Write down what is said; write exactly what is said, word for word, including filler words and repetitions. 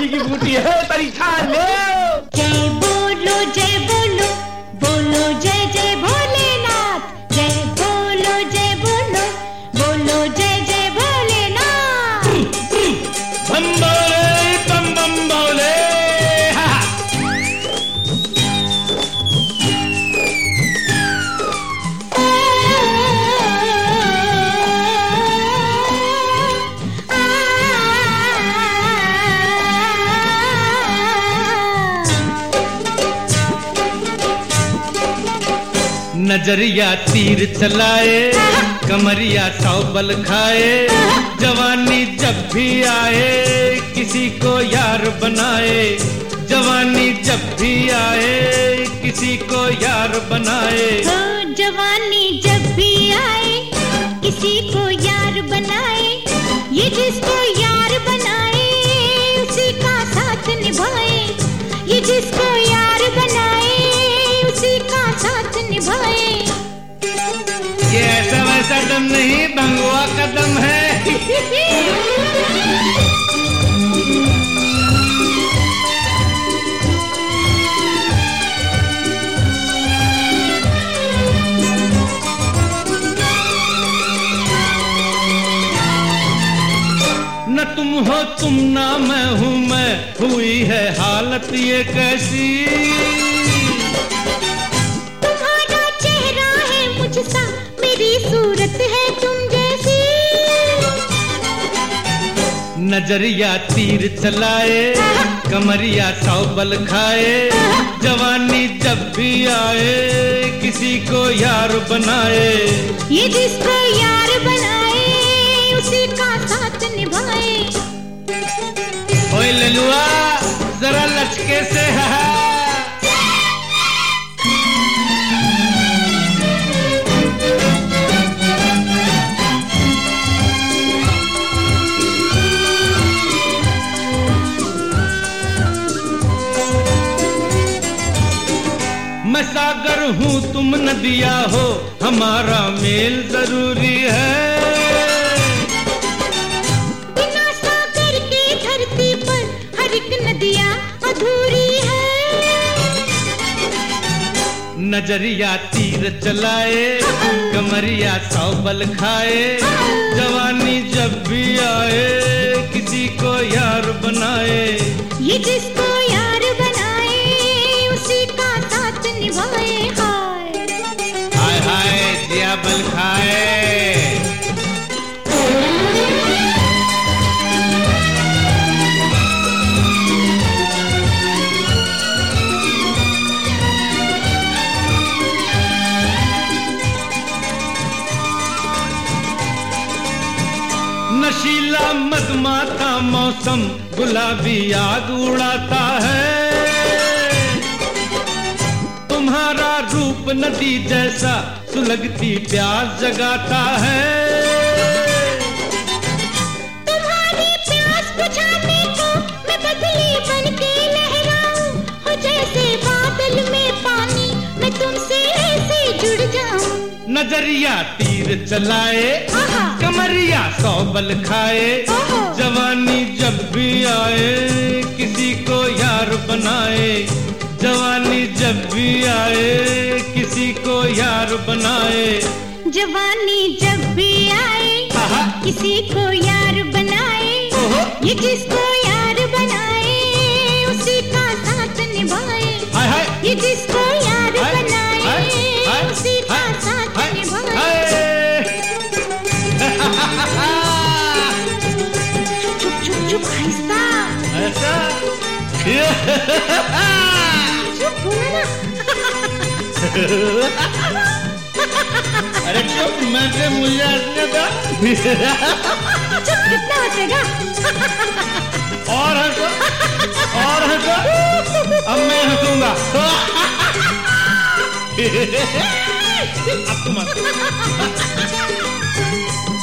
बूटी की बूटी है तारी खा ले। जय बोलो जय बोलो बोलो जय जय भोलेनाथ, जय बोलो जय बोलो बोलो जय जय भोलेनाथ। बम बोले बम बम बोले। नजरिया तीर चलाए, कमरिया सौ बल खाए, जवानी जब भी आए किसी को यार बनाए, जवानी जब भी आए किसी को यार बनाए। हो जवानी जब भी आए किसी को यार बनाए, ये जिसको यार बनाए उसी का साथ निभाए, ये जिसको यार बनाए उसी का साथ निभाए। ये ऐसा वैसा दम नहीं, भंगुआ का दम है। न तुम हो तुम ना मैं हूँ मैं, हुई है हालत ये कैसी। तुम्हारा चेहरा है मुझसा, मेरी सूरत है तुम जैसी। नजरिया तीर चलाए, कमरिया सौ बल खाए, जवानी जब भी आए किसी को यार बनाए, ये जिसको यार बनाए उसी का साथ निभाए। ओए ललुआ जरा लचके से हा। मैं सागर हूँ तुम नदिया हो, हमारा मेल जरूरी है। बिना सागर के धरती पर हर एक नदियाँ अधूरी है। नजरिया तीर चलाए, कमरिया सौ बल खाए, जवानी जब भी आए किसी को यार बनाए, ये जिसको यार बनाए उसी का साथ निभाए। हाय हाय हाय दिया बल खाए। नशीला मदमाता मौसम गुलाबी आग उड़ाता है, तुम्हारा रूप नदी जैसा सुलगती प्यास जगाता है। तुम्हारी प्यास बुझाने को मैं बदली बन के लहराऊं, हो जैसे बादल में पानी मैं तुमसे ऐसे जुड़ जाऊं। नजरिया तीर चलाए, कमरिया सौ बल खाए, जवानी जब भी आए किसी को यार बनाए, जवानी जब भी आए किसी को यार बनाए, जवानी जब भी आए किसी को यार बनाए, ये जिसको यार बनाए उसी का साथ निभाए, ये जिसको यार बनाए उसी का साथ निभाए। चुप चुप चुप आहिस्ता, ऐसा चुप बोला ना। अरे चुप, मैं से मुझे हंसने का। चुप कितना हंसेगा? और हंसो और हंसो, अब मैं हंसूंगा। अब तुम हंसो।